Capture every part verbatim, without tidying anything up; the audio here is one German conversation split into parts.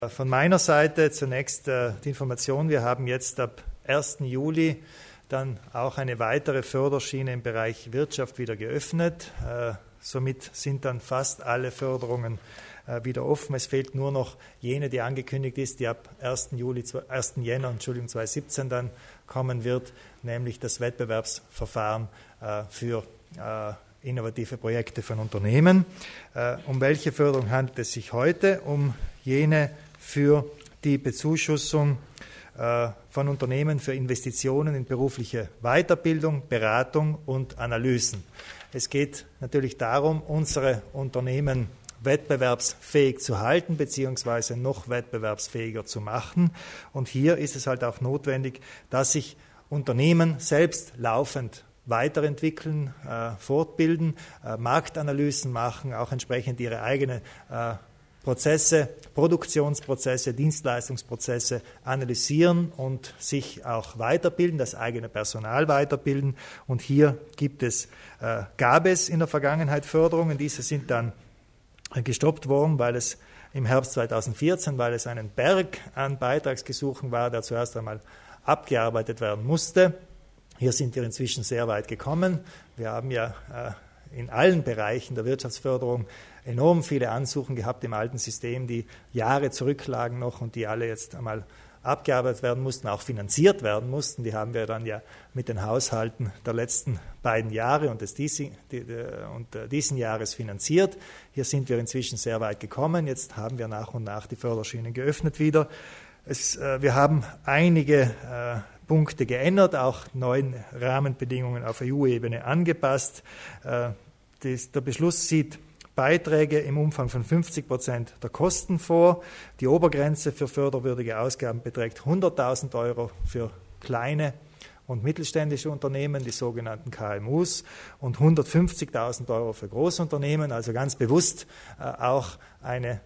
Von meiner Seite zunächst äh, die Information, wir haben jetzt ab ersten Juli dann auch eine weitere Förderschiene im Bereich Wirtschaft wieder geöffnet. Äh, somit sind dann fast alle Förderungen äh, wieder offen. Es fehlt nur noch jene, die angekündigt ist, die ab ersten Jänner Entschuldigung, zweitausendsiebzehn dann kommen wird, nämlich das Wettbewerbsverfahren äh, für äh, innovative Projekte von Unternehmen. Äh, um welche Förderung handelt es sich heute? Um jene für die Bezuschussung äh, von Unternehmen für Investitionen in berufliche Weiterbildung, Beratung und Analysen. Es geht natürlich darum, unsere Unternehmen wettbewerbsfähig zu halten bzw. noch wettbewerbsfähiger zu machen. Und hier ist es halt auch notwendig, dass sich Unternehmen selbst laufend weiterentwickeln, äh, fortbilden, äh, Marktanalysen machen, auch entsprechend ihre eigene äh, Prozesse, Produktionsprozesse, Dienstleistungsprozesse analysieren und sich auch weiterbilden, das eigene Personal weiterbilden. Und hier gibt es, äh, gab es in der Vergangenheit Förderungen, diese sind dann gestoppt worden, weil es im Herbst zweitausendvierzehn, weil es einen Berg an Beitragsgesuchen war, der zuerst einmal abgearbeitet werden musste. Hier sind wir inzwischen sehr weit gekommen. Wir haben ja äh, in allen Bereichen der Wirtschaftsförderung enorm viele Ansuchen gehabt im alten System, die Jahre zurücklagen noch und die alle jetzt einmal abgearbeitet werden mussten, auch finanziert werden mussten. Die haben wir dann ja mit den Haushalten der letzten beiden Jahre und des diesen, die, und diesen Jahres finanziert. Hier sind wir inzwischen sehr weit gekommen. Jetzt haben wir nach und nach die Förderschienen geöffnet wieder. Es, äh, wir haben einige äh, Punkte geändert, auch neuen Rahmenbedingungen auf E U-Ebene angepasst. Äh, das, der Beschluss sieht Beiträge im Umfang von fünfzig Prozent der Kosten vor. Die Obergrenze für förderwürdige Ausgaben beträgt hunderttausend Euro für kleine und mittelständische Unternehmen, die sogenannten K M Us, und hundertfünfzigtausend Euro für Großunternehmen, also ganz bewusst äh, auch eine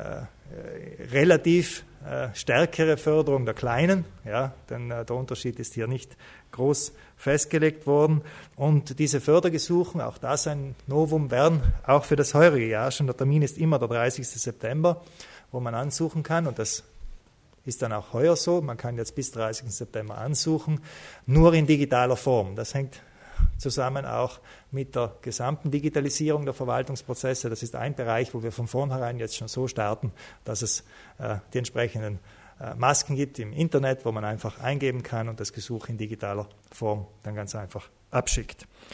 äh, relativ äh, stärkere Förderung der Kleinen, ja, denn äh, der Unterschied ist hier nicht groß festgelegt worden. Und diese Fördergesuche, auch das ein Novum, werden auch für das heurige Jahr schon, der Termin ist immer der dreißigsten September, wo man ansuchen kann, und das ist dann auch heuer so, man kann jetzt bis dreißigsten September ansuchen, nur in digitaler Form. Das hängt zusammen auch mit der gesamten Digitalisierung der Verwaltungsprozesse. Das ist ein Bereich, wo wir von vornherein jetzt schon so starten, dass es äh, die entsprechenden äh, Masken gibt im Internet, wo man einfach eingeben kann und das Gesuch in digitaler Form dann ganz einfach abschickt.